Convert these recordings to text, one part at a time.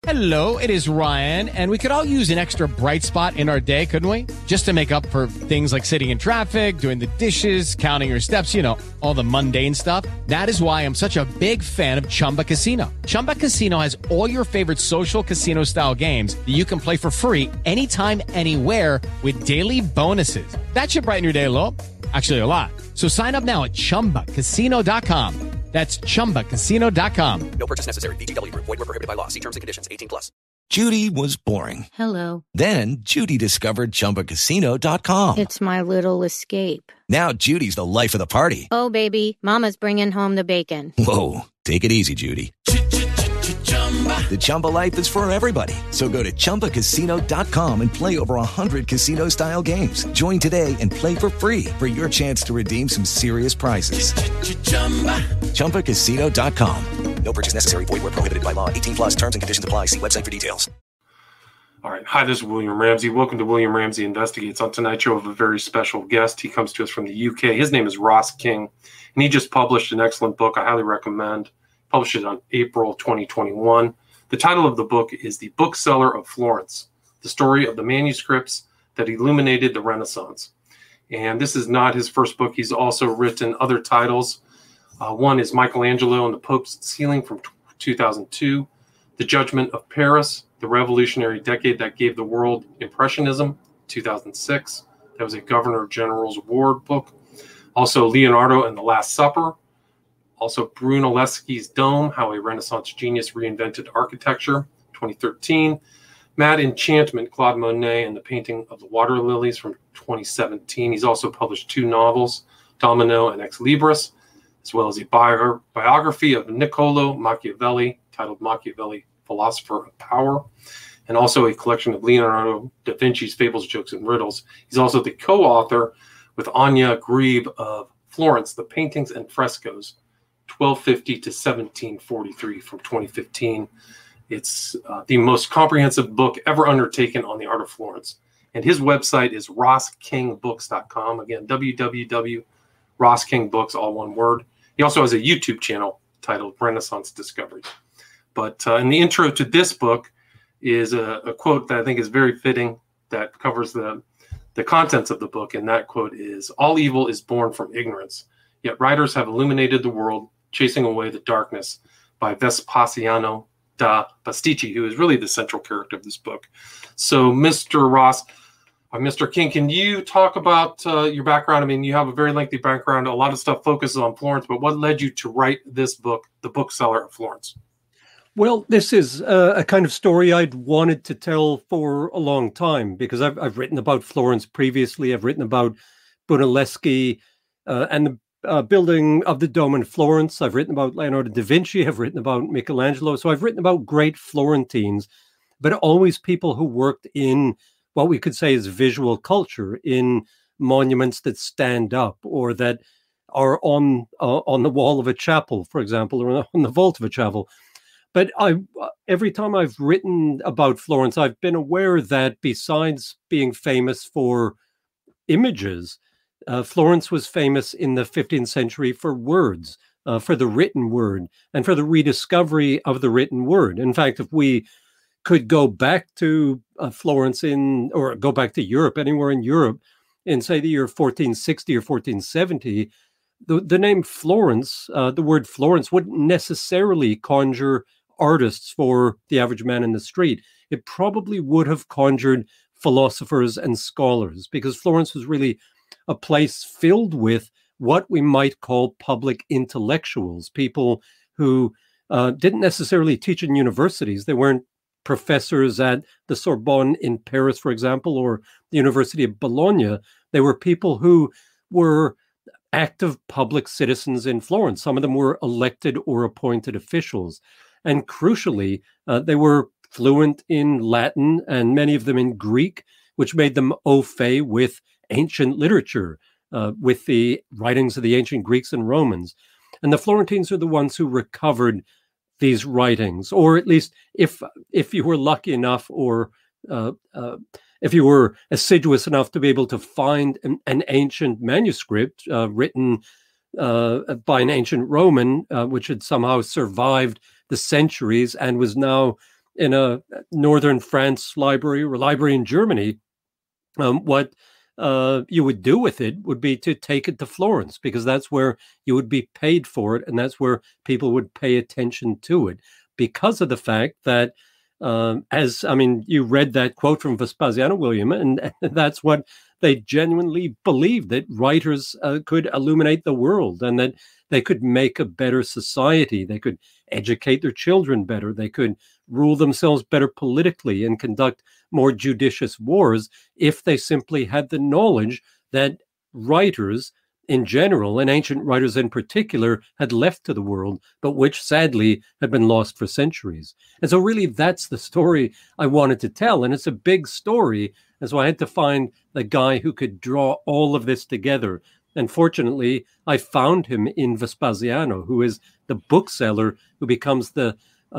Hello, it is Ryan, and we could all use an extra bright spot in our day, couldn't we? Just to make up for things like sitting in traffic, doing the dishes, counting your steps, you know, all the mundane stuff. That is why I'm such a big fan of Chumba Casino. Chumba Casino has all your favorite social casino-style games that you can play for free anytime, anywhere with daily bonuses. That should brighten your day a little. Actually, a lot. So sign up now at ChumbaCasino.com. That's ChumbaCasino.com. No purchase necessary. VGW Group. Void where prohibited by law. See terms and conditions. 18+. Judy was boring. Hello. Then Judy discovered ChumbaCasino.com. It's my little escape. Now Judy's the life of the party. Oh, baby, mama's bringing home the bacon. Whoa, take it easy, Judy. The Chumba life is for everybody. So go to ChumbaCasino.com and play over 100 casino-style games. Join today and play for free for your chance to redeem some serious prizes. ChumbaCasino.com. No purchase necessary. Void where prohibited by law. 18+. Terms and conditions apply. See website for details. All right. Hi, this is William Ramsey. Welcome to William Ramsey Investigates. On tonight's show, I have a very special guest. He comes to us from the UK. His name is Ross King, and he just published an excellent book I highly recommend. Published it on April 2021. The title of the book is The Bookseller of Florence, the story of the manuscripts that illuminated the Renaissance. And this is not his first book. He's also written other titles. One is Michelangelo and the Pope's Ceiling from 2002, The Judgment of Paris, The Revolutionary Decade That Gave the World Impressionism, 2006. That was a Governor General's Award book. Also, Leonardo and the Last Supper. Also, Brunelleschi's Dome, How a Renaissance Genius Reinvented Architecture, 2013. Mad Enchantment, Claude Monet and the Painting of the Water Lilies from 2017. He's also published 2 novels, Domino and Ex Libris, as well as a biography of Niccolo Machiavelli, titled Machiavelli, Philosopher of Power, and also a collection of Leonardo da Vinci's Fables, Jokes, and Riddles. He's also the co-author with Anya Grebe of Florence, The Paintings and Frescoes, 1250 to 1743 from 2015. It's the most comprehensive book ever undertaken on the art of Florence. And his website is roskingbooks.com. Again, www.roskingbooks, all one word. He also has a YouTube channel titled Renaissance Discoveries. But in the intro to this book is a quote that I think is very fitting that covers the contents of the book. And that quote is, "All evil is born from ignorance, yet writers have illuminated the world, chasing away the darkness," by Vespasiano da Pasticci, who is really the central character of this book. So, Mr. Ross, Mr. King, can you talk about your background? I mean, you have a very lengthy background. A lot of stuff focuses on Florence, but what led you to write this book, The Bookseller of Florence? Well, this is a kind of story I'd wanted to tell for a long time, because I've written about Florence previously. I've written about Brunelleschi and the building of the Dome in Florence. I've written about Leonardo da Vinci. I've written about Michelangelo. So I've written about great Florentines, but always people who worked in what we could say is visual culture, in monuments that stand up or that are on the wall of a chapel, for example, or on the vault of a chapel. But every time I've written about Florence, I've been aware that besides being famous for images, Florence was famous in the 15th century for words, for the written word, and for the rediscovery of the written word. In fact, if we could go back to Florence or go back to Europe, anywhere in Europe, in, say, the year 1460 or 1470, the name Florence, the word Florence, wouldn't necessarily conjure artists for the average man in the street. It probably would have conjured philosophers and scholars, because Florence was really a place filled with what we might call public intellectuals, people who didn't necessarily teach in universities. They weren't professors at the Sorbonne in Paris, for example, or the University of Bologna. They were people who were active public citizens in Florence. Some of them were elected or appointed officials. And crucially, they were fluent in Latin and many of them in Greek, which made them au fait with ancient literature, with the writings of the ancient Greeks and Romans. And the Florentines are the ones who recovered these writings, or at least if you were lucky enough, or if you were assiduous enough to be able to find an ancient manuscript written by an ancient Roman, which had somehow survived the centuries and was now in a northern France library or library in Germany, what you would do with it would be to take it to Florence, because that's where you would be paid for it, and that's where people would pay attention to it, because of the fact that, you read that quote from Vespasiano, William, and that's what they genuinely believed, that writers could illuminate the world, and that they could make a better society. They could educate their children better. They could rule themselves better politically and conduct more judicious wars if they simply had the knowledge that writers in general, and ancient writers in particular, had left to the world, but which sadly had been lost for centuries. And so really that's the story I wanted to tell. And it's a big story. And so I had to find the guy who could draw all of this together. And fortunately, I found him in Vespasiano, who is the bookseller who becomes the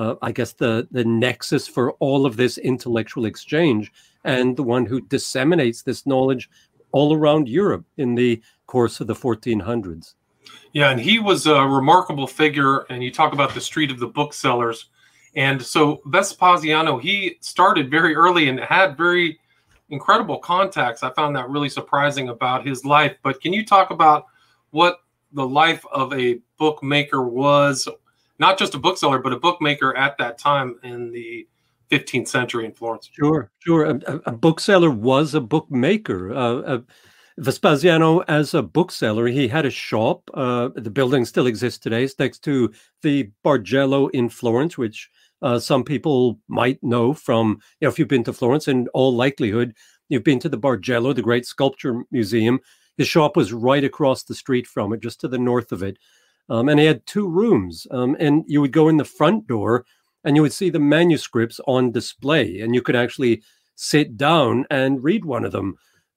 nexus for all of this intellectual exchange, and the one who disseminates this knowledge all around Europe in the course of the 1400s. Yeah, and he was a remarkable figure, and you talk about the street of the booksellers. And so Vespasiano, he started very early and had very incredible contacts. I found that really surprising about his life. But can you talk about what the life of a bookmaker was, not just a bookseller, but a bookmaker at that time in the 15th century in Florence? Sure. A bookseller was a bookmaker. Vespasiano, as a bookseller, he had a shop. The building still exists today. It's next to the Bargello in Florence, which some people might know from, if you've been to Florence, in all likelihood, you've been to the Bargello, the great sculpture museum. His shop was right across the street from it, just to the north of it. And he had two rooms. And you would go in the front door and you would see the manuscripts on display, and you could actually sit down and read one of them.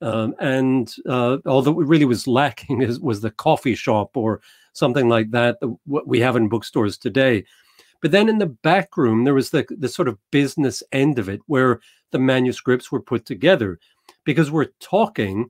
Although it really was lacking was the coffee shop or something like that, what we have in bookstores today. But then in the back room, there was the sort of business end of it, where the manuscripts were put together, because we're talking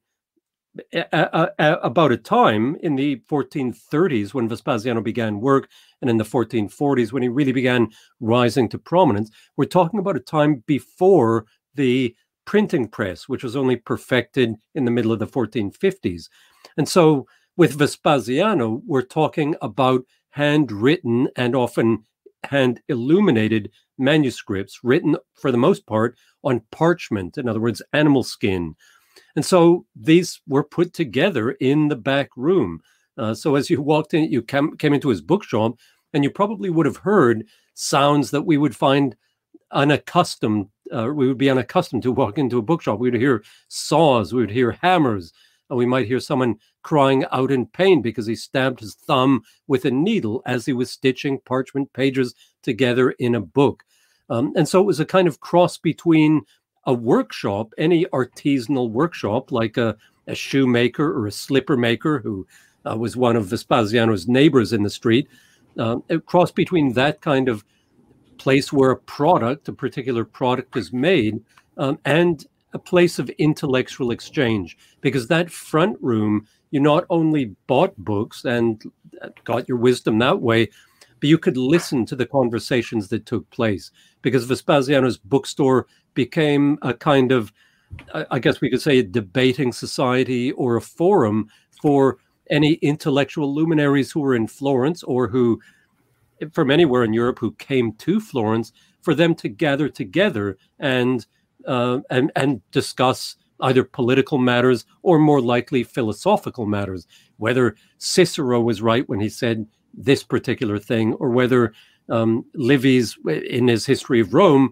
about a time in the 1430s when Vespasiano began work, and in the 1440s when he really began rising to prominence. We're talking about a time before the printing press, which was only perfected in the middle of the 1450s. And so with Vespasiano, we're talking about handwritten and often hand illuminated manuscripts, written for the most part on parchment, in other words, animal skin. And so these were put together in the back room. So as you walked in, you came into his bookshop, and you probably would have heard sounds that we would find unaccustomed. We would be unaccustomed to walking into a bookshop. We would hear saws, we would hear hammers, and we might hear someone crying out in pain because he stabbed his thumb with a needle as he was stitching parchment pages together in a book. And so it was a kind of cross between a workshop, any artisanal workshop, like a shoemaker or a slipper maker, who was one of Vespasiano's neighbors in the street, a cross between that kind of place where a particular product is made, and a place of intellectual exchange. Because that front room, you not only bought books and got your wisdom that way, but you could listen to the conversations that took place. Because Vespasiano's bookstore became a kind of, I guess we could say, a debating society or a forum for any intellectual luminaries who were in Florence, or who, from anywhere in Europe, who came to Florence, for them to gather together and discuss either political matters or, more likely, philosophical matters. Whether Cicero was right when he said this particular thing, or whether Livy's, in his History of Rome,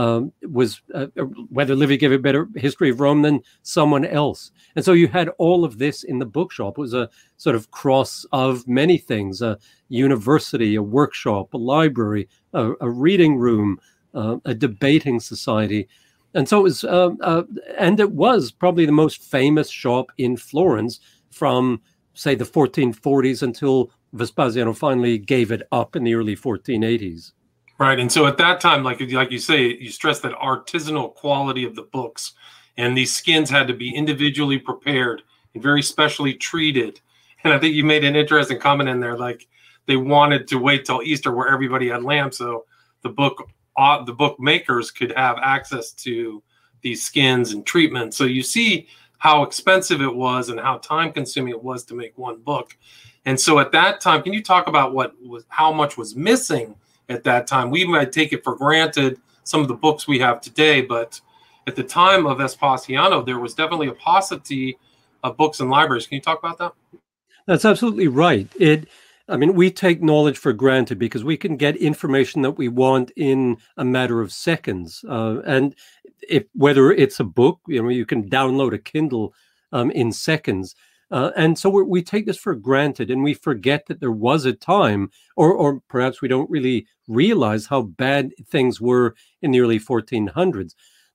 whether Livy gave a better history of Rome than someone else. And so you had all of this in the bookshop. It was a sort of cross of many things: a university, a workshop, a library, a reading room, a debating society. And so it was, and it was probably the most famous shop in Florence from, say, the 1440s until Vespasiano finally gave it up in the early 1480s. Right. And so at that time, like you say, you stress that artisanal quality of the books, and these skins had to be individually prepared and very specially treated. And I think you made an interesting comment in there, like they wanted to wait till Easter where everybody had lamb, so the book the bookmakers could have access to these skins and treatments. So you see how expensive it was and how time consuming it was to make one book. And so at that time, can you talk about how much was missing at that time? We might take it for granted, some of the books we have today, but at the time of Vespasiano, there was definitely a paucity of books in libraries. Can you talk about that? That's absolutely right. We take knowledge for granted because we can get information that we want in a matter of seconds. And whether it's a book, you can download a Kindle in seconds. And so we take this for granted, and we forget that there was a time, or perhaps we don't really realize how bad things were in the early 1400s.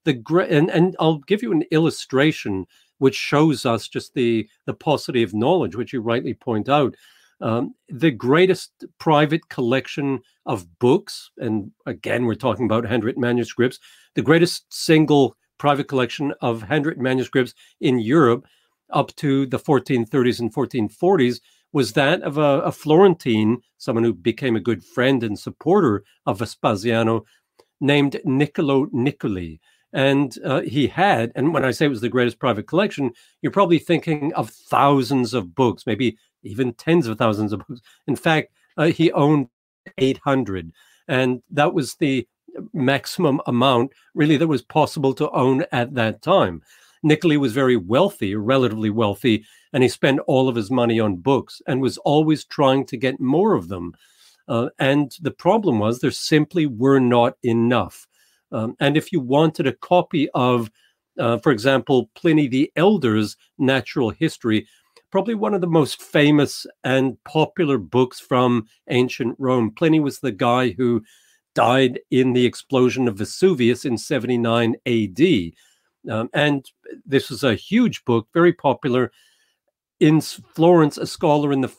And I'll give you an illustration which shows us just the paucity of knowledge, which you rightly point out. The greatest private collection of books, and again, we're talking about handwritten manuscripts, the greatest single private collection of handwritten manuscripts in Europe up to the 1430s and 1440s was that of a Florentine, someone who became a good friend and supporter of Vespasiano, named Niccolo Niccoli. And he had, and when I say it was the greatest private collection, you're probably thinking of thousands of books, maybe even tens of thousands of books. In fact, he owned 800, and that was the maximum amount, really, that was possible to own at that time. Niccoli was very wealthy, relatively wealthy, and he spent all of his money on books and was always trying to get more of them. And the problem was there simply were not enough. And if you wanted a copy of, for example, Pliny the Elder's Natural History, probably one of the most famous and popular books from ancient Rome. Pliny was the guy who died in the explosion of Vesuvius in 79 AD. And this was a huge book, very popular. In Florence, a scholar in the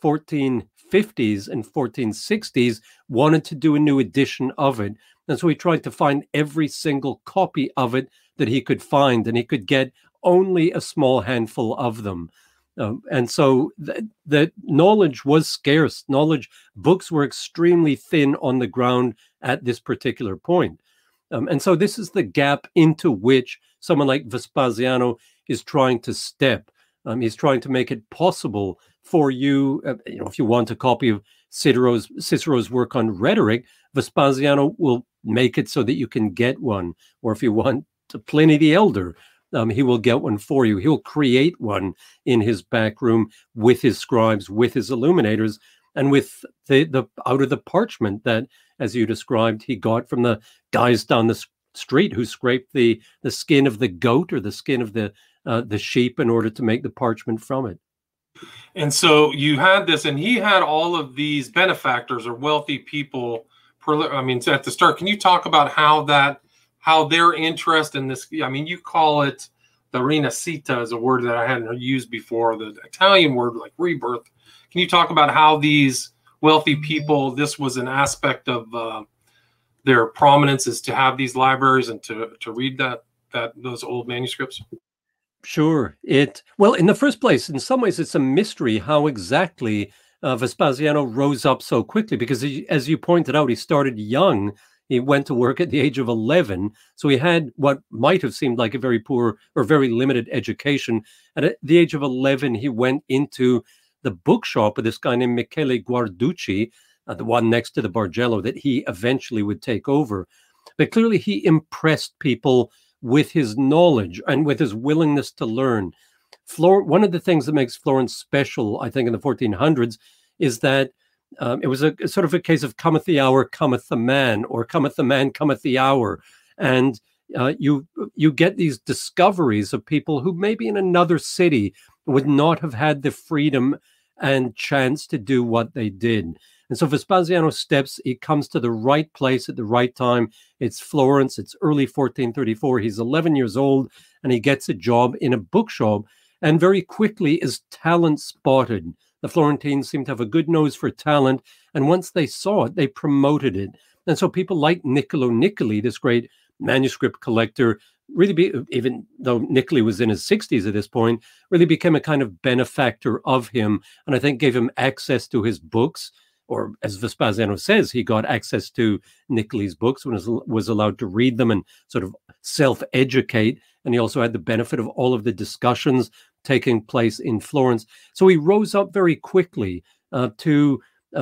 1450s and 1460s wanted to do a new edition of it. And so he tried to find every single copy of it that he could find, and he could get only a small handful of them. And so the knowledge was scarce. Books were extremely thin on the ground at this particular point. And so this is the gap into which someone like Vespasiano is trying to step. He's trying to make it possible for you, if you want a copy of Cicero's work on rhetoric, Vespasiano will make it so that you can get one. Or if you want Pliny the Elder, he will get one for you. He'll create one in his back room with his scribes, with his illuminators, and with the out of the parchment that, as you described, he got from the guys down the street who scraped the skin of the goat or the skin of the sheep in order to make the parchment from it. And so you had this, and he had all of these benefactors or wealthy people. At the start, can you talk about how their interest in this? You call it the rinascita, is a word that I hadn't used before, the Italian word like rebirth. Can you talk about how these wealthy people, this was an aspect of their prominence, is to have these libraries and to read those old manuscripts? Sure. Well, in the first place, in some ways, it's a mystery how exactly Vespasiano rose up so quickly, because as you pointed out, he started young. He went to work at the age of 11. So he had what might have seemed like a very poor or very limited education. And at the age of 11, he went into the bookshop of this guy named Michele Guarducci, the one next to the Bargello that he eventually would take over. But clearly he impressed people with his knowledge and with his willingness to learn. One of the things that makes Florence special, I think, in the 1400s is that it was a sort of a case of cometh the hour, cometh the man, or cometh the man, cometh the hour. And you get these discoveries of people who maybe in another city would not have had the freedom and chance to do what they did. And so Vespasiano he comes to the right place at the right time. It's Florence, it's early 1434. He's 11 years old, and he gets a job in a bookshop, and very quickly is talent spotted. The Florentines seem to have a good nose for talent, and once they saw it, they promoted it. And so people like Niccolo Niccoli, this great manuscript collector, even though Niccoli was in his 60s at this point, really became a kind of benefactor of him, and I think gave him access to his books. or as Vespasiano says, he got access to Nicoli's books and was allowed to read them and sort of self-educate. And he also had the benefit of all of the discussions taking place in Florence. So he rose up very quickly to,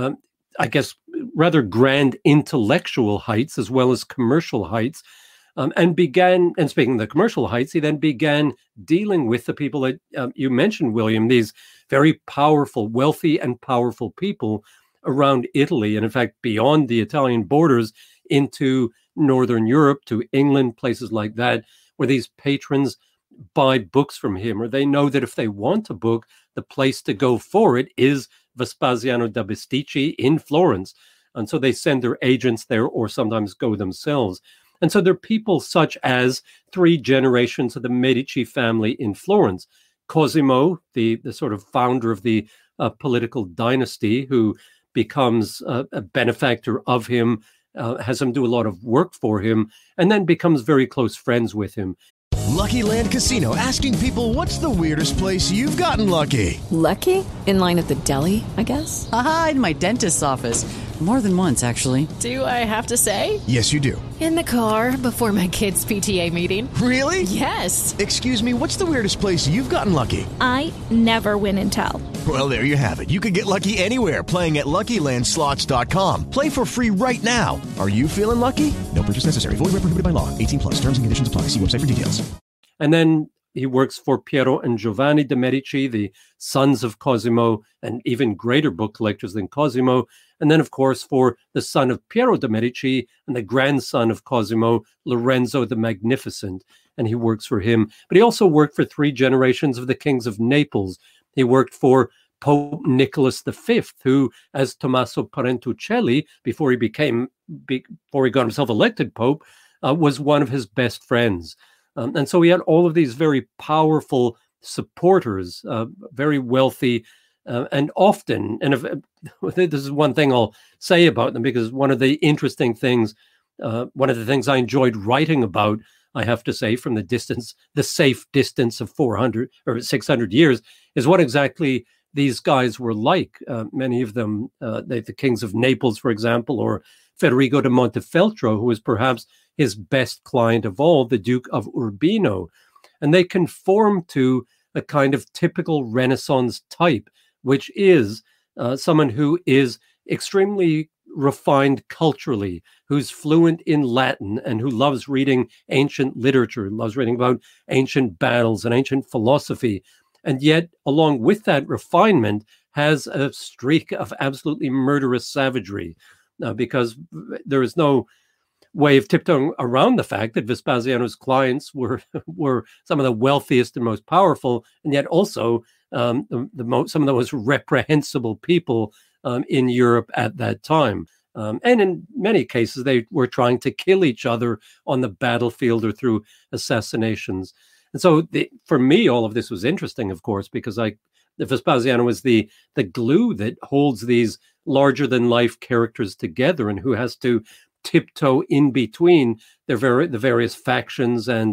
I guess, rather grand intellectual heights as well as commercial heights. And speaking of the commercial heights, he then began dealing with the people that you mentioned, William, these very powerful, wealthy and powerful people around Italy, and in fact, beyond the Italian borders into Northern Europe, to England, places like that, where these patrons buy books from him, or they know that if they want a book, the place to go for it is Vespasiano da Bisticci in Florence. And so they send their agents there or sometimes go themselves. And so there are people such as 3 generations of the Medici family in Florence. Cosimo, the sort of founder of the political dynasty, who becomes a benefactor of him, has him do a lot of work for him, and then becomes very close friends with him. Lucky Land Casino, asking people, what's the weirdest place you've gotten lucky? Lucky? In line at the deli, I guess? Aha, in my dentist's office. More than once, actually. Do I have to say? Yes, you do. In the car before my kids' PTA meeting. Really? Yes. Excuse me, what's the weirdest place you've gotten lucky? I never win and tell. Well, there you have it. You can get lucky anywhere, playing at LuckyLandSlots.com. Play for free right now. Are you feeling lucky? No purchase necessary. Void where prohibited by law. 18+. Terms and conditions apply. See website for details. And then he works for Piero and Giovanni de' Medici, the sons of Cosimo, and even greater book collectors than Cosimo. And then, of course, for the son of Piero de' Medici and the grandson of Cosimo, Lorenzo the Magnificent. And he works for him. But he also worked for 3 generations of the kings of Naples. He worked for Pope Nicholas V, who, as Tommaso Parentuccelli, before he got himself elected pope, was one of his best friends. And so he had all of these very powerful supporters, very wealthy, and often, and this is one thing I'll say about them, because one of the interesting things, one of the things I enjoyed writing about, I have to say, from the safe distance of 400 or 600 years, is what exactly these guys were like. Many of them, the kings of Naples, for example, or Federico de Montefeltro, who was perhaps his best client of all, the Duke of Urbino. And they conform to a kind of typical Renaissance type, which is someone who is extremely refined culturally, who's fluent in Latin, and who loves reading ancient literature, loves reading about ancient battles and ancient philosophy. And yet, along with that refinement, has a streak of absolutely murderous savagery, because there is no way of tiptoeing around the fact that Vespasiano's clients were some of the wealthiest and most powerful, and yet also some of the most reprehensible people in Europe at that time. And in many cases, they were trying to kill each other on the battlefield or through assassinations. And so for me, all of this was interesting, of course, because Vespasiano was the glue that holds these larger-than-life characters together, and who has to tiptoe in between the various factions and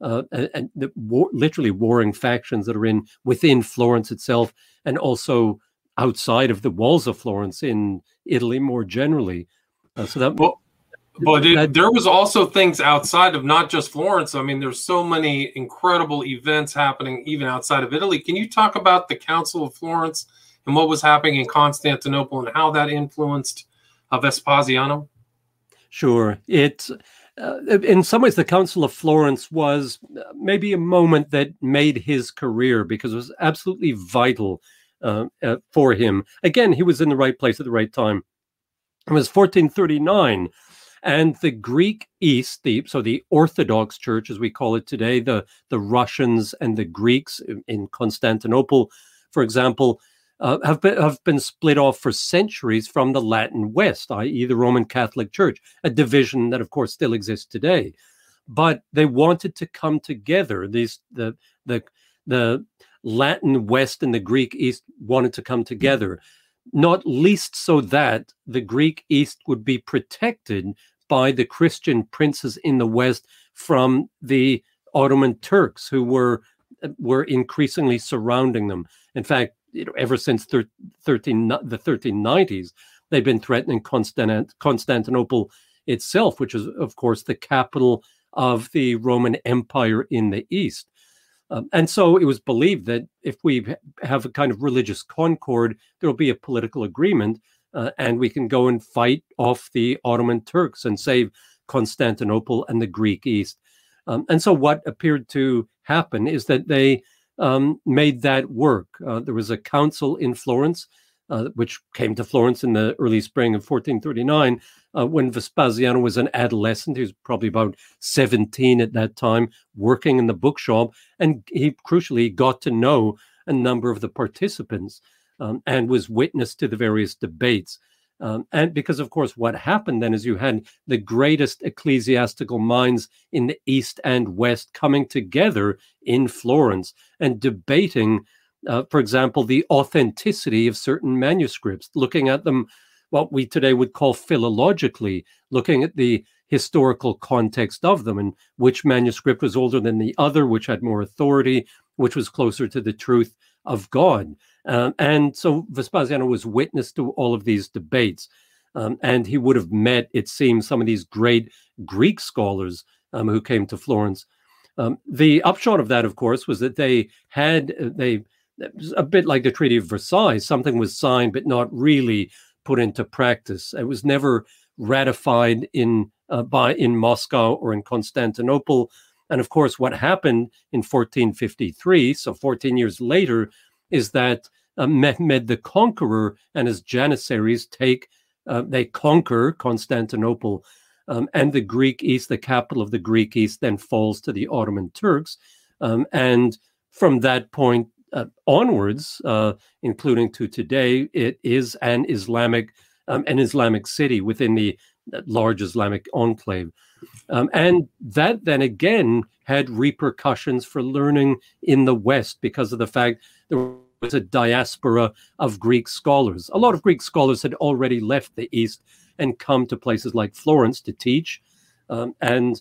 literally warring factions that are within Florence itself, and also outside of the walls of Florence in Italy more generally. There was also things outside of not just Florence. I mean, there's so many incredible events happening even outside of Italy. Can you talk about the Council of Florence and what was happening in Constantinople and how that influenced Vespasiano? Sure. In some ways, the Council of Florence was maybe a moment that made his career, because it was absolutely vital for him. Again, he was in the right place at the right time. It was 1439, and the Greek East, the Orthodox Church, as we call it today, the Russians and the Greeks in Constantinople, for example, have been split off for centuries from the Latin West, i.e. the Roman Catholic Church, a division that, of course, still exists today. But they wanted to come together. The Latin West and the Greek East wanted to come together, not least so that the Greek East would be protected by the Christian princes in the West from the Ottoman Turks, who were increasingly surrounding them. In fact, ever since the 1390s, they'd been threatening Constantinople itself, which is, of course, the capital of the Roman Empire in the East. And so it was believed that if we have a kind of religious concord, there will be a political agreement, and we can go and fight off the Ottoman Turks and save Constantinople and the Greek East. And so what appeared to happen is that they made that work. There was a council in Florence, which came to Florence in the early spring of 1439, when Vespasiano was an adolescent. He was probably about 17 at that time, working in the bookshop, and he crucially got to know a number of the participants and was witness to the various debates. And because, of course, what happened then is you had the greatest ecclesiastical minds in the East and West coming together in Florence and debating, for example, the authenticity of certain manuscripts, looking at them what we today would call philologically, looking at the historical context of them and which manuscript was older than the other, which had more authority, which was closer to the truth of God. And so Vespasiano was witness to all of these debates. And he would have met, it seems, some of these great Greek scholars who came to Florence. The upshot of that, of course, was that they a bit like the Treaty of Versailles, something was signed but not really put into practice. It was never ratified in Moscow or in Constantinople. And of course, what happened in 1453, so 14 years later, is that Mehmed the Conqueror and his Janissaries they conquer Constantinople, and the Greek East, the capital of the Greek East, then falls to the Ottoman Turks. And from that point onwards, including to today, it is an Islamic city within the large Islamic enclave. And that then again had repercussions for learning in the West because of the fact there was a diaspora of Greek scholars. A lot of Greek scholars had already left the East and come to places like Florence to teach. But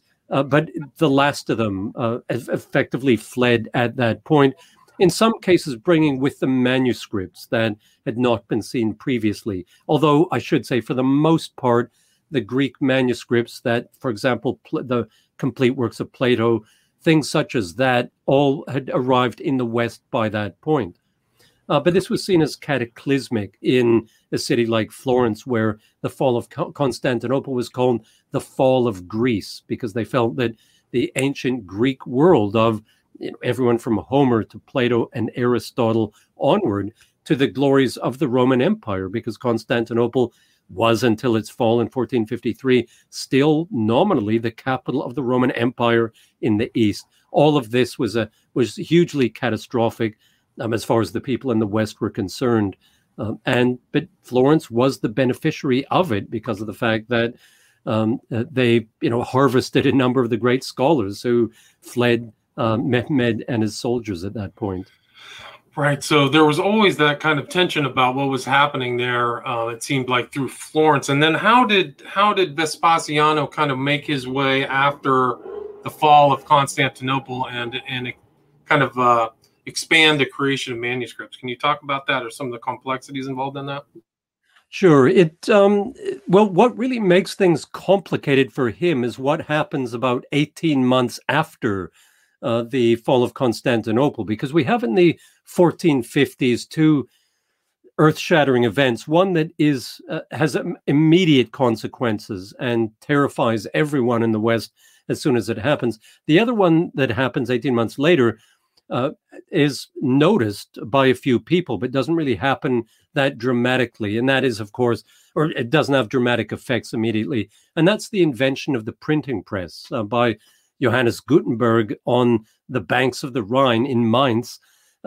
the last of them effectively fled at that point, in some cases bringing with them manuscripts that had not been seen previously. Although I should say, for the most part, the Greek manuscripts that, for example, the complete works of Plato, things such as that, all had arrived in the West by that point. But this was seen as cataclysmic in a city like Florence, where the fall of Constantinople was called the fall of Greece, because they felt that the ancient Greek world of everyone from Homer to Plato and Aristotle onward to the glories of the Roman Empire, because Constantinople was, until its fall in 1453, still nominally the capital of the Roman Empire in the East. All of this was hugely catastrophic as far as the people in the West were concerned. But Florence was the beneficiary of it because of the fact that they harvested a number of the great scholars who fled Mehmed and his soldiers at that point. Right. So there was always that kind of tension about what was happening there. It seemed like through Florence. And then how did Vespasiano kind of make his way after the fall of Constantinople and kind of expand the creation of manuscripts? Can you talk about that or some of the complexities involved in that? Sure. What really makes things complicated for him is what happens about 18 months after the fall of Constantinople, because we have in the 1450s two earth-shattering events. One that has immediate consequences and terrifies everyone in the West as soon as it happens. The other one that happens 18 months later is noticed by a few people, but doesn't really happen that dramatically. And that is, of course, or it doesn't have dramatic effects immediately. And that's the invention of the printing press by Johannes Gutenberg on the banks of the Rhine in Mainz.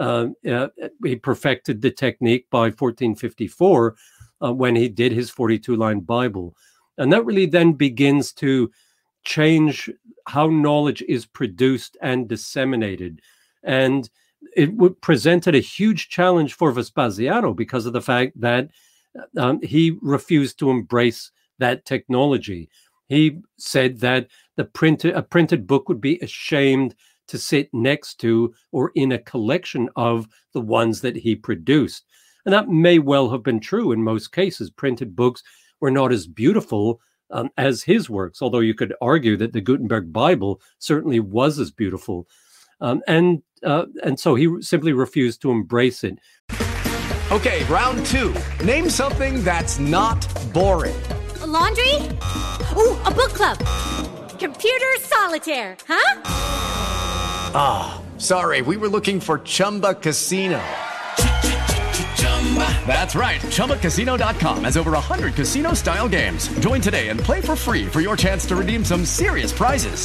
He perfected the technique by 1454 when he did his 42-line Bible. And that really then begins to change how knowledge is produced and disseminated. And it presented a huge challenge for Vespasiano because of the fact that he refused to embrace that technology. He said that a printed book would be ashamed to sit next to or in a collection of the ones that he produced. And that may well have been true in most cases. Printed books were not as beautiful as his works, although you could argue that the Gutenberg Bible certainly was as beautiful. And so he simply refused to embrace it. Okay, round two. Name something that's not boring. A laundry? Ooh, a book club. Computer solitaire, huh? Ah, sorry, we were looking for Chumba Casino. That's right, ChumbaCasino.com has over 100 casino-style games. Join today and play for free for your chance to redeem some serious prizes.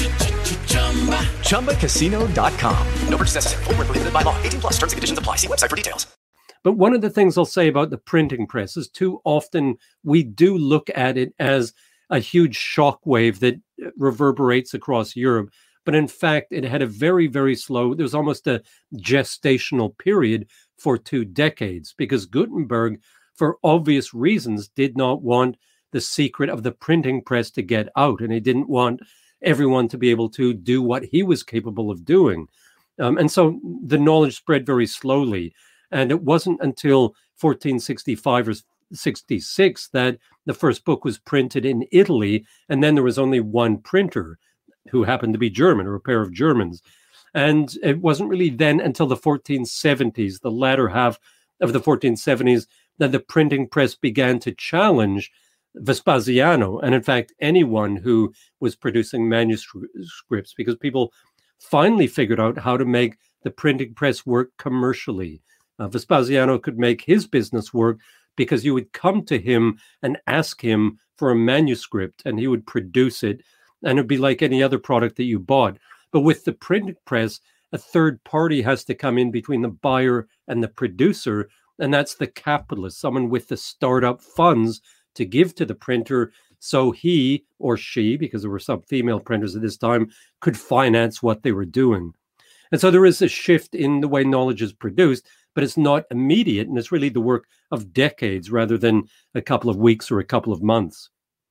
ChumbaCasino.com. No purchase necessary. Void where prohibited by law. 18 plus. Terms and conditions apply. See website for details. But one of the things I'll say about the printing press is too often we do look at it as a huge shockwave that reverberates across Europe. But in fact, it had a very, very slow, there was almost a gestational period for 2 decades, because Gutenberg, for obvious reasons, did not want the secret of the printing press to get out. And he didn't want everyone to be able to do what he was capable of doing. And so the knowledge spread very slowly. And it wasn't until 1465 or 66 that the first book was printed in Italy. And then there was only one printer who happened to be German, or a pair of Germans. And it wasn't really then until the 1470s, the latter half of the 1470s, that the printing press began to challenge Vespasiano, and in fact, anyone who was producing manuscripts, because people finally figured out how to make the printing press work commercially. Vespasiano could make his business work because you would come to him and ask him for a manuscript, and he would produce it, and it'd be like any other product that you bought. But with the printing press, a third party has to come in between the buyer and the producer, and that's the capitalist, someone with the startup funds to give to the printer, so he or she, because there were some female printers at this time, could finance what they were doing. And so there is a shift in the way knowledge is produced, but it's not immediate, and it's really the work of decades rather than a couple of weeks or a couple of months.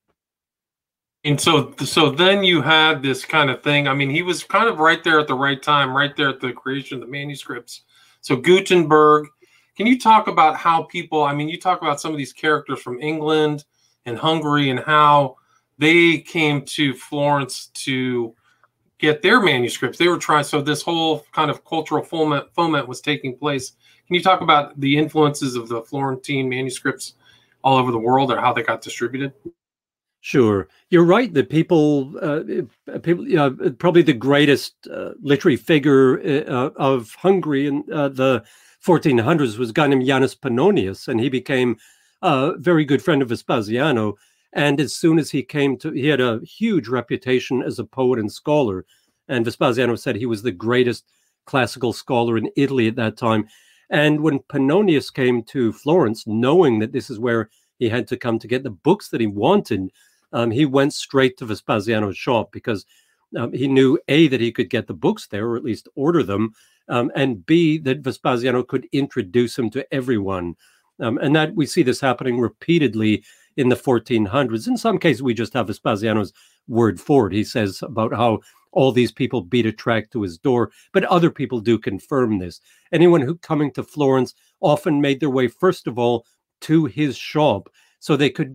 And so then you had this kind of thing. I mean, he was kind of right there at the right time, right there at the creation of the manuscripts. So Gutenberg, can you talk about how people, I mean, you talk about some of these characters from England and Hungary and how they came to Florence to get their manuscripts. They were trying, so this whole kind of cultural foment was taking place. Can you talk about the influences of the Florentine manuscripts all over the world, or how they got distributed? Sure. You're right that people probably the greatest literary figure of Hungary in the 1400s was a guy named Janus Pannonius, and he became a very good friend of Vespasiano. And as soon as he had a huge reputation as a poet and scholar. And Vespasiano said he was the greatest classical scholar in Italy at that time. And when Pannonius came to Florence, knowing that this is where he had to come to get the books that he wanted, he went straight to Vespasiano's shop because he knew, A, that he could get the books there, or at least order them, and B, that Vespasiano could introduce him to everyone. And that we see this happening repeatedly in the 1400s. In some cases, we just have Vespasiano's word for it. He says about how all these people beat a track to his door, but other people do confirm this. Anyone who coming to Florence often made their way, first of all, to his shop, so they could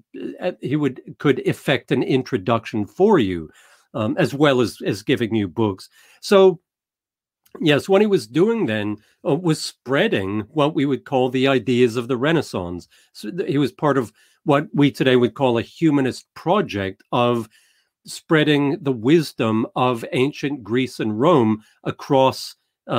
effect an introduction for you, as well as giving you books. So, yes, what he was doing then was spreading what we would call the ideas of the Renaissance. So he was part of what we today would call a humanist project of spreading the wisdom of ancient Greece and Rome across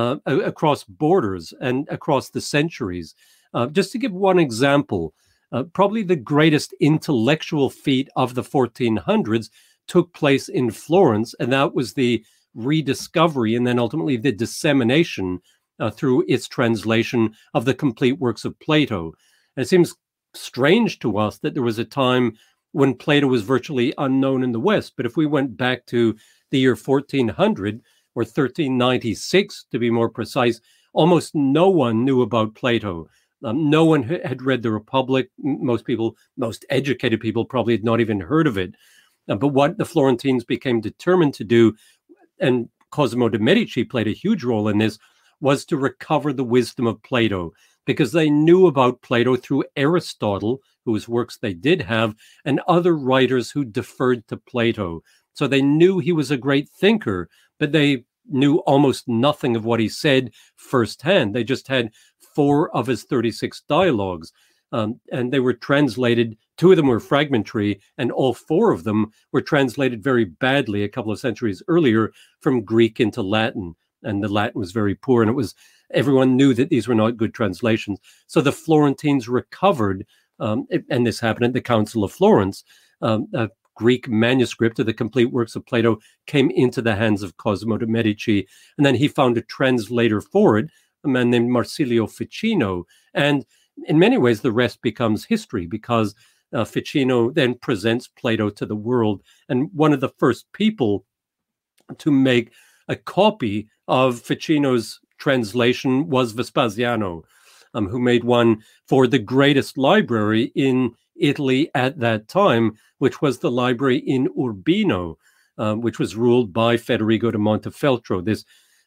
borders and across the centuries. Just to give one example, probably the greatest intellectual feat of the 1400s took place in Florence, and that was the rediscovery and then ultimately the dissemination through its translation of the complete works of Plato. And it seems strange to us that there was a time when Plato was virtually unknown in the West. But if we went back to the year 1400, or 1396 to be more precise, almost no one knew about Plato. No one had read the Republic. Most educated people probably had not even heard of it. But what the Florentines became determined to do, and Cosimo de' Medici played a huge role in this, was to recover the wisdom of Plato. because they knew about Plato through Aristotle, whose works they did have, and other writers who deferred to Plato. So they knew he was a great thinker, but they knew almost nothing of what he said firsthand. They just had 4 of his 36 dialogues, and they were translated. 2 of them were fragmentary, and all 4 of them were translated very badly a couple of centuries earlier from Greek into Latin. And the Latin was very poor, and everyone knew that these were not good translations. So the Florentines recovered, and this happened at the Council of Florence. A Greek manuscript of the complete works of Plato came into the hands of Cosimo de' Medici, and then he found a translator for it, a man named Marsilio Ficino. And in many ways, the rest becomes history, because Ficino then presents Plato to the world. And one of the first people to make a copy of Ficino's translation was Vespasiano, who made one for the greatest library in Italy at that time, which was the library in Urbino, which was ruled by Federigo da Montefeltro, this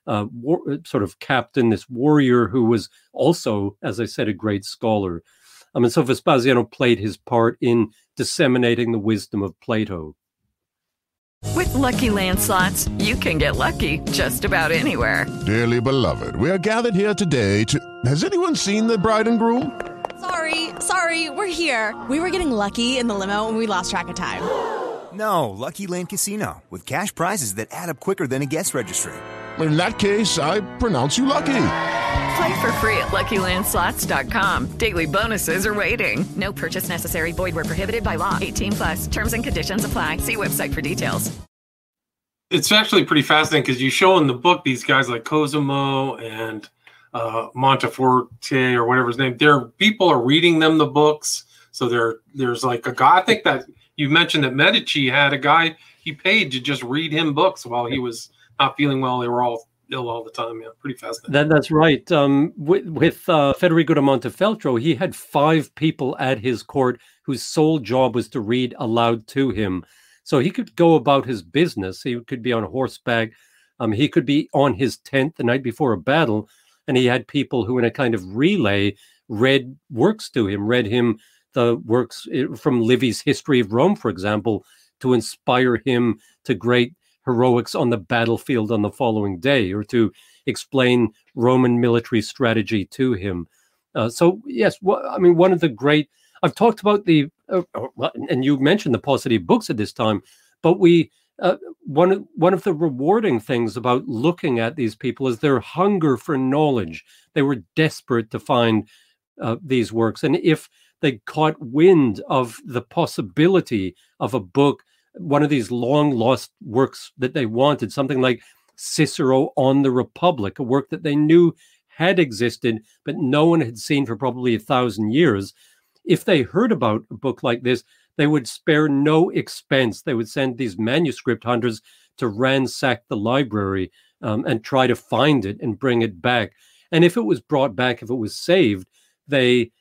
sort of captain, this warrior who was also, as I said, a great scholar. And so Vespasiano played his part in disseminating the wisdom of Plato. With Lucky Land Slots, you can get lucky just about anywhere. Dearly beloved, we are gathered here today to... Has anyone seen the bride and groom? Sorry, we're here. We were getting lucky in the limo and we lost track of time. No, Lucky Land Casino, with cash prizes that add up quicker than a guest registry. In that case, I pronounce you lucky. Play for free at LuckyLandSlots.com. Daily bonuses are waiting. No purchase necessary. Void where prohibited by law. 18+. Terms and conditions apply. See website for details. It's actually pretty fascinating because you show in the book these guys like Cosimo and Monteforte or whatever his name. People are reading them the books. So there's like a guy. I think that you mentioned that Medici had a guy he paid to just read him books while he was not feeling well. They were all ill all the time. Yeah, pretty fascinating. That's right. With Federigo da Montefeltro, he had 5 people at his court whose sole job was to read aloud to him. So he could go about his business. He could be on horseback. He could be on his tent the night before a battle. And he had people who, in a kind of relay, read works to him, read him the works from Livy's History of Rome, for example, to inspire him to great heroics on the battlefield on the following day, or to explain Roman military strategy to him. So, yes, one of the great... I've talked about and you mentioned the paucity of books at this time, but one of the rewarding things about looking at these people is their hunger for knowledge. They were desperate to find these works. And if they caught wind of the possibility of a book, one of these long lost works that they wanted, something like Cicero on the Republic, a work that they knew had existed, but no one had seen for probably 1,000 years. If they heard about a book like this, they would spare no expense. They would send these manuscript hunters to ransack the library and try to find it and bring it back. And if it was brought back, if it was saved, it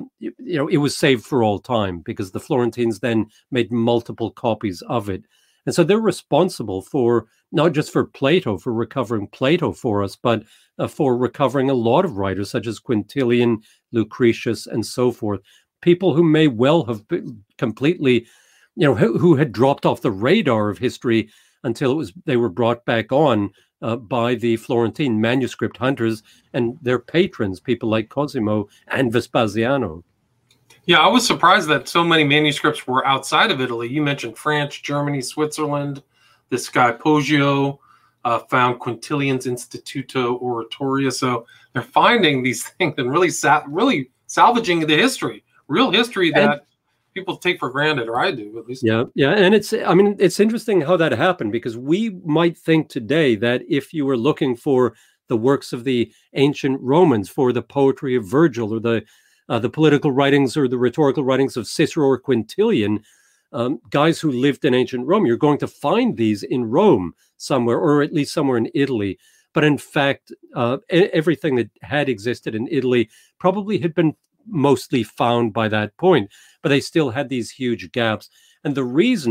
was saved for all time, because the Florentines then made multiple copies of it. And so they're responsible for, not just for Plato, for recovering Plato for us, but for recovering a lot of writers such as Quintilian, Lucretius, and so forth. People who may well have been completely, who had dropped off the radar of history until they were brought back on by the Florentine manuscript hunters and their patrons, people like Cosimo and Vespasiano. Yeah, I was surprised that so many manuscripts were outside of Italy. You mentioned France, Germany, Switzerland. This guy Poggio found Quintilian's Instituto Oratoria. So they're finding these things and really salvaging the history. Real history that people take for granted, or I do at least. Yeah. And it's interesting how that happened, because we might think today that if you were looking for the works of the ancient Romans, for the poetry of Virgil, or the political writings or the rhetorical writings of Cicero or Quintilian, guys who lived in ancient Rome, you're going to find these in Rome somewhere, or at least somewhere in Italy. But in fact, everything that had existed in Italy probably had been mostly found by that point, but they still had these huge gaps. And the reason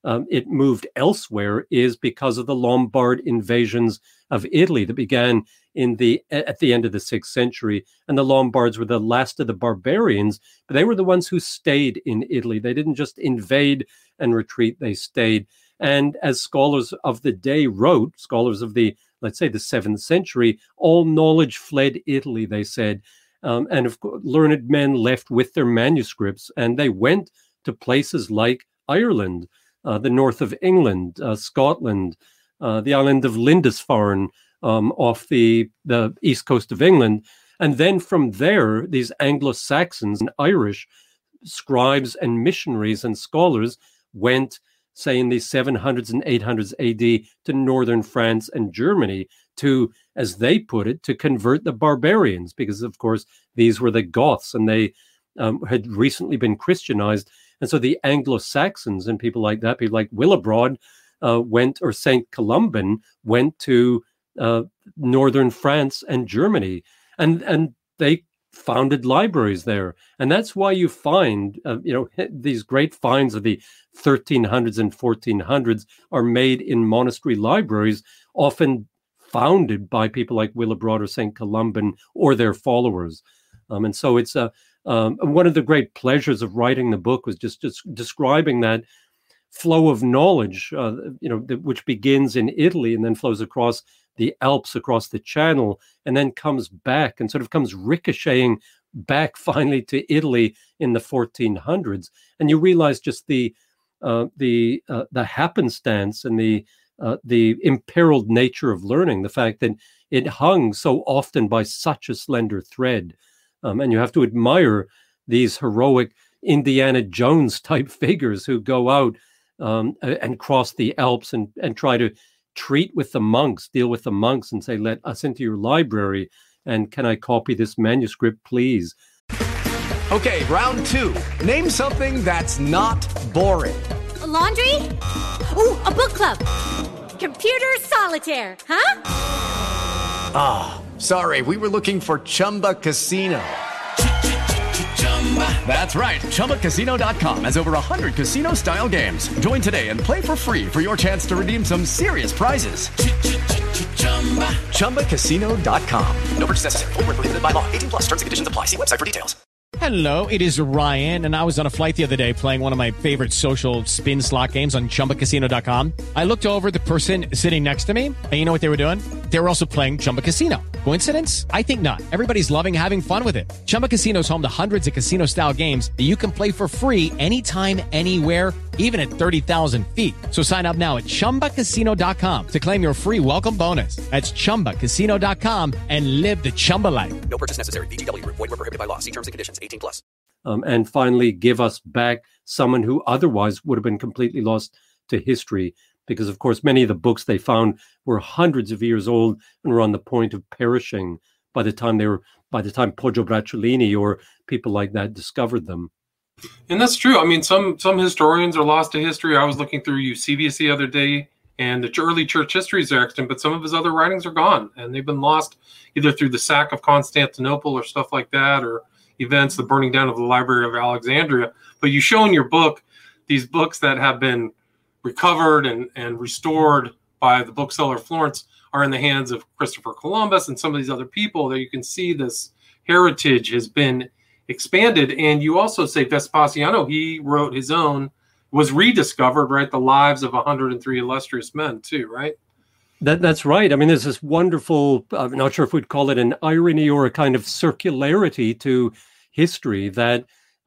it moved elsewhere is because of the Lombard invasions of Italy that began at the end of the 6th century. And the Lombards were the last of the barbarians, but they were the ones who stayed in Italy. They didn't just invade and retreat, they stayed. And as scholars of the day wrote, scholars of let's say the 7th century, all knowledge fled Italy, they said. And of course, learned men left with their manuscripts, and they went to places like Ireland, the north of England, Scotland, the island of Lindisfarne, off the east coast of England. And then from there, these Anglo-Saxons and Irish scribes and missionaries and scholars went, say, in the 700s and 800s AD to northern France and Germany to, as they put it, to convert the barbarians, because, of course, these were the Goths, and they had recently been Christianized. And so the Anglo-Saxons and people like that, people like Willibrord or St. Columban went to northern France and Germany, and they founded libraries there. And that's why you find, these great finds of the 1300s and 1400s are made in monastery libraries, often founded by people like Willibrord or St. Columban or their followers. And so it's one of the great pleasures of writing the book was just describing that flow of knowledge, which begins in Italy and then flows across the Alps, across the Channel, and then comes back and sort of comes ricocheting back finally to Italy in the 1400s. And you realize just the happenstance and the imperiled nature of learning, the fact that it hung so often by such a slender thread. And you have to admire these heroic Indiana Jones type figures who go out and cross the Alps and try to deal with the monks and say, let us into your library, and can I copy this manuscript, please? Okay, round 2. Name something that's not boring. A laundry? Ooh, a book club. Computer solitaire, huh? Ah, sorry, we were looking for Chumba Casino. That's right. ChumbaCasino.com has over 100 casino-style games. Join today and play for free for your chance to redeem some serious prizes. ChumbaCasino.com. No purchase necessary. Void where prohibited by law. 18 plus. Terms and conditions apply. See website for details. Hello, it is Ryan, and I was on a flight the other day playing one of my favorite social spin slot games on ChumbaCasino.com. I looked over at the person sitting next to me, and you know what they were doing? They were also playing Chumba Casino. Coincidence? I think not. Everybody's loving having fun with it. Chumba Casino is home to hundreds of casino-style games that you can play for free anytime, anywhere, even at 30,000 feet. So sign up now at ChumbaCasino.com to claim your free welcome bonus. That's ChumbaCasino.com and live the Chumba life. No purchase necessary. VGW. Void where prohibited by law. See terms and conditions. 18 plus. And finally, give us back someone who otherwise would have been completely lost to history. Because, of course, many of the books they found were hundreds of years old and were on the point of perishing by the time Poggio Bracciolini or people like that discovered them. And that's true. I mean, some historians are lost to history. I was looking through Eusebius the other day, and the early church histories are extant, but some of his other writings are gone, and they've been lost either through the sack of Constantinople or stuff like that, or events, the burning down of the Library of Alexandria. But you show in your book these books that have been recovered and restored by the bookseller Florence are in the hands of Christopher Columbus and some of these other people, that you can see this heritage has been expanded. And you also say Vespasiano, he wrote his own, was rediscovered, right? The lives of 103 illustrious men too, right? That's right. I mean, there's this wonderful, I'm not sure if we'd call it an irony or a kind of circularity to history that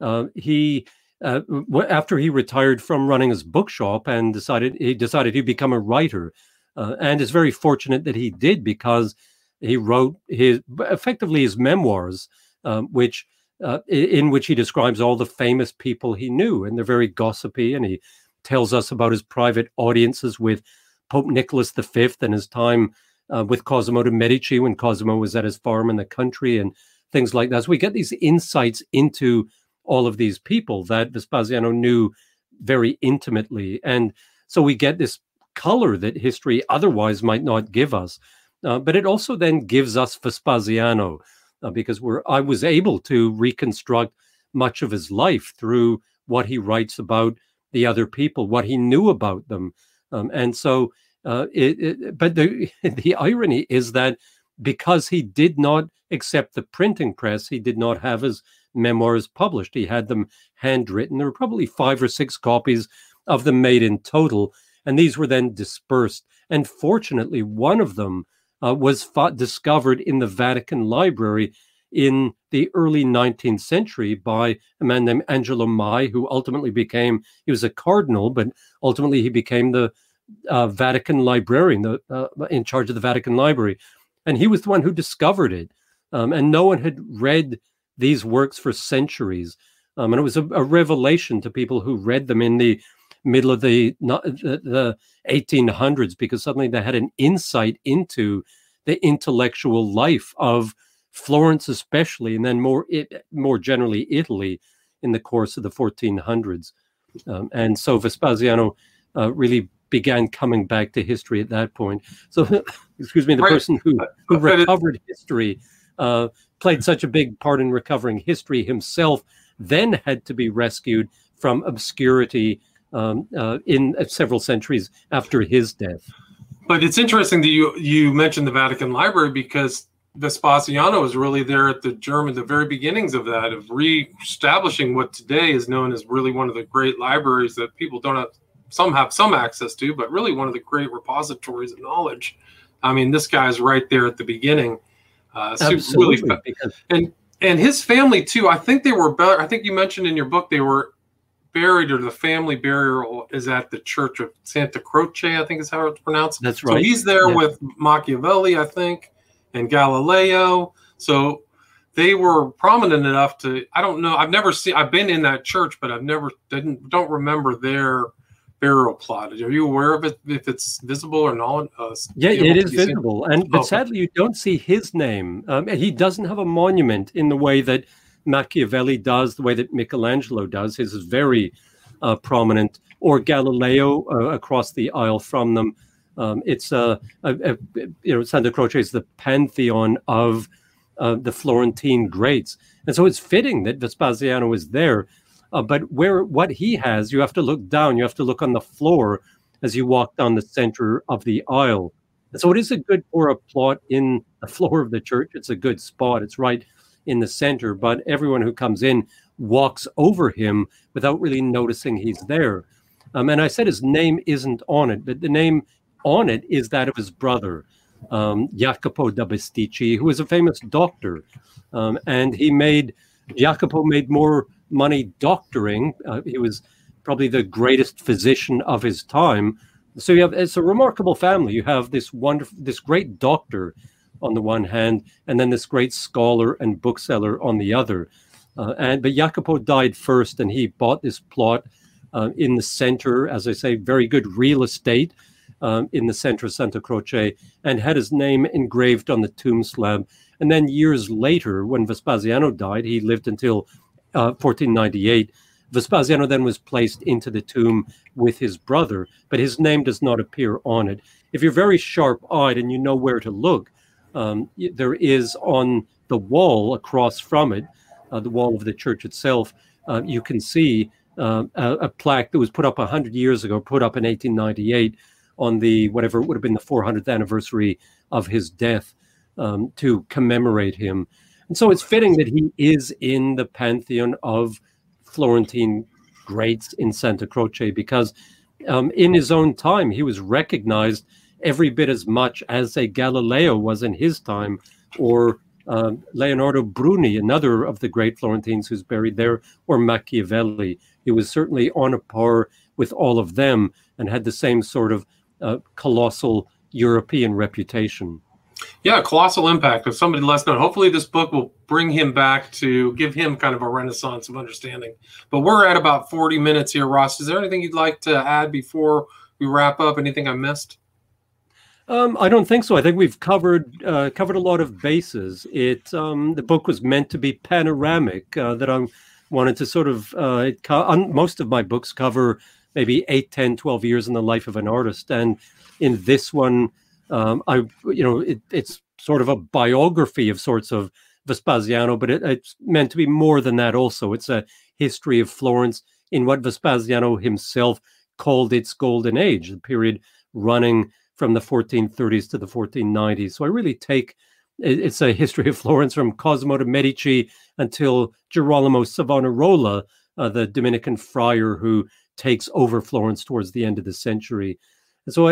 after he retired from running his bookshop and decided he'd become a writer, and is very fortunate that he did, because he wrote effectively his memoirs, in which he describes all the famous people he knew, and they're very gossipy, and he tells us about his private audiences with Pope Nicholas V and his time with Cosimo de' Medici when Cosimo was at his farm in the country and things like that. So we get these insights into all of these people that Vespasiano knew very intimately. And so we get this color that history otherwise might not give us. But it also then gives us Vespasiano, because I was able to reconstruct much of his life through what he writes about the other people, what he knew about them. But the irony is that because he did not accept the printing press, he did not have his memoirs published. He had them handwritten. There were probably 5 or 6 copies of them made in total, and these were then dispersed. And fortunately, one of them was discovered in the Vatican Library in the early 19th century by a man named Angelo Mai, who ultimately he was a cardinal, but ultimately he became the Vatican librarian, in charge of the Vatican Library. And he was the one who discovered it. And no one had read these works for centuries. And it was a revelation to people who read them in the middle of the 1800s, because suddenly they had an insight into the intellectual life of Florence especially, and then more generally Italy in the course of the 1400s. And so Vespasiano really began coming back to history at that point. So, excuse me, the person who recovered history, played such a big part in recovering history himself, then had to be rescued from obscurity in several centuries after his death. But it's interesting that you mentioned the Vatican Library, because Vespasiano was really there at the very beginnings of that, of reestablishing what today is known as really one of the great libraries that people have some access to, but really one of the great repositories of knowledge. I mean, this guy's right there at the beginning. Absolutely. Really, and his family too. I think they were better. I think you mentioned in your book they were buried, or the family burial is at the Church of Santa Croce, I think is how it's pronounced. That's right. So he's there with Machiavelli, I think, and Galileo. So they were prominent enough to, I don't know, I've been in that church, but don't remember their burial plot. Are you aware of it, if it's visible or not? Yeah, it is visible. But sadly, you don't see his name. He doesn't have a monument in the way that Machiavelli does, the way that Michelangelo does. His is very prominent, or Galileo across the aisle from them. It's Santa Croce is the pantheon of the Florentine greats, and so it's fitting that Vespasiano is there. But what he has, you have to look down. You have to look on the floor as you walk down the center of the aisle. And so it is for a plot in the floor of the church. It's a good spot. It's right in the center. But everyone who comes in walks over him without really noticing he's there. And I said his name isn't on it, but the name on it is that of his brother, Jacopo da Bisticci, who was a famous doctor. And Jacopo made more money doctoring. He was probably the greatest physician of his time. So it's a remarkable family. You have this great doctor on the one hand, and then this great scholar and bookseller on the other. But Jacopo died first, and he bought this plot in the center, as I say, very good real estate in the center of Santa Croce, and had his name engraved on the tomb slab. And then years later, when Vespasiano died, he lived until 1498. Vespasiano then was placed into the tomb with his brother, but his name does not appear on it. If you're very sharp-eyed and you know where to look, there is on the wall across from it, the wall of the church itself, you can see a plaque that was put up 100 years ago, put up in 1898 on whatever it would have been the 400th anniversary of his death, to commemorate him. And so it's fitting that he is in the pantheon of Florentine greats in Santa Croce, because in his own time, he was recognized every bit as much as a Galileo was in his time, or Leonardo Bruni, another of the great Florentines who's buried there, or Machiavelli. He was certainly on a par with all of them and had the same sort of colossal European reputation. Yeah, colossal impact of somebody less known. Hopefully this book will bring him back to give him kind of a renaissance of understanding. But we're at about 40 minutes here, Ross. Is there anything you'd like to add before we wrap up? Anything I missed? I don't think so. I think we've covered a lot of bases. The book was meant to be panoramic, that I wanted to sort of, most of my books cover maybe 8, 10, 12 years in the life of an artist. And in this one, it's sort of a biography of sorts of Vespasiano, but it's meant to be more than that also. It's a history of Florence, in what Vespasiano himself called its golden age, the period running from the 1430s to the 1490s. So I really take it's a history of Florence from Cosimo de' Medici until Girolamo Savonarola, the Dominican friar who takes over Florence towards the end of the century. And so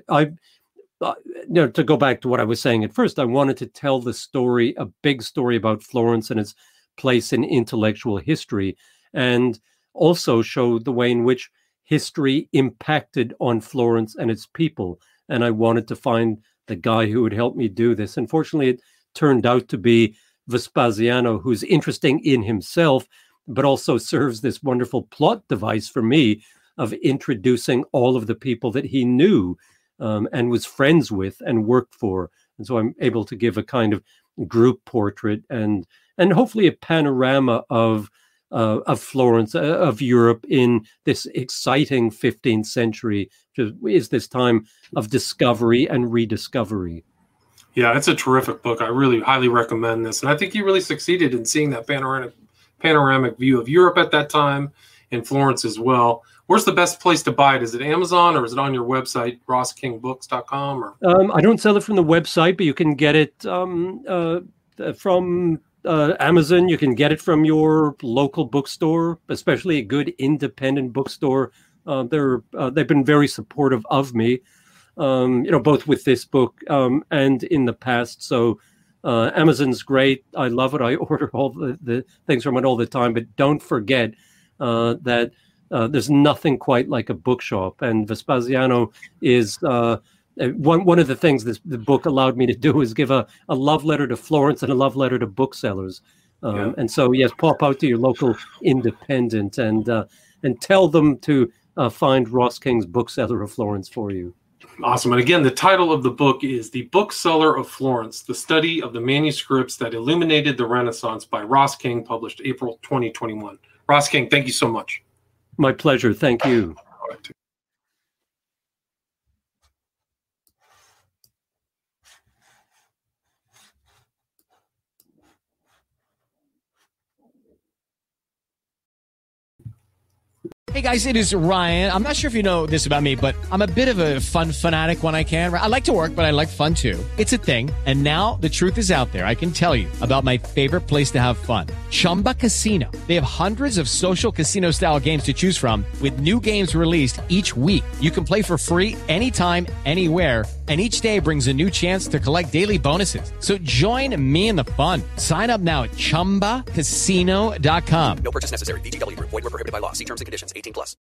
to go back to what I was saying at first, I wanted to tell the story, a big story about Florence and its place in intellectual history, and also show the way in which history impacted on Florence and its people. And I wanted to find the guy who would help me do this. Unfortunately, it turned out to be Vespasiano, who's interesting in himself, but also serves this wonderful plot device for me of introducing all of the people that he knew and was friends with and worked for. And so I'm able to give a kind of group portrait and hopefully a panorama of Florence, of Europe in this exciting 15th century, which is this time of discovery and rediscovery. Yeah, it's a terrific book. I really highly recommend this. And I think you really succeeded in seeing that panoramic view of Europe at that time and Florence as well. Where's the best place to buy it? Is it Amazon or is it on your website, roskingbooks.com? Or I don't sell it from the website, but you can get it from Amazon. You can get it from your local bookstore, especially a good independent bookstore. They've been very supportive of me, both with this book and in the past. So Amazon's great. I love it. I order all the things from it all the time. But don't forget that there's nothing quite like a bookshop. And Vespasiano is one of the things the book allowed me to do is give a love letter to Florence and a love letter to booksellers. And so, yes, pop out to your local independent and tell them to find Ross King's Bookseller of Florence for you. Awesome. And again, the title of the book is The Bookseller of Florence, The Study of the Manuscripts That Illuminated the Renaissance by Ross King, published April 2021. Ross King, thank you so much. My pleasure. Thank you. Hey guys, it is Ryan. I'm not sure if you know this about me, but I'm a bit of a fun fanatic when I can. I like to work, but I like fun too. It's a thing. And now the truth is out there. I can tell you about my favorite place to have fun. Chumba Casino. They have hundreds of social casino style games to choose from with new games released each week. You can play for free anytime, anywhere. And each day brings a new chance to collect daily bonuses. So join me in the fun. Sign up now at ChumbaCasino.com. No purchase necessary. VGW Group. Void where prohibited by law. See terms and conditions. 18+.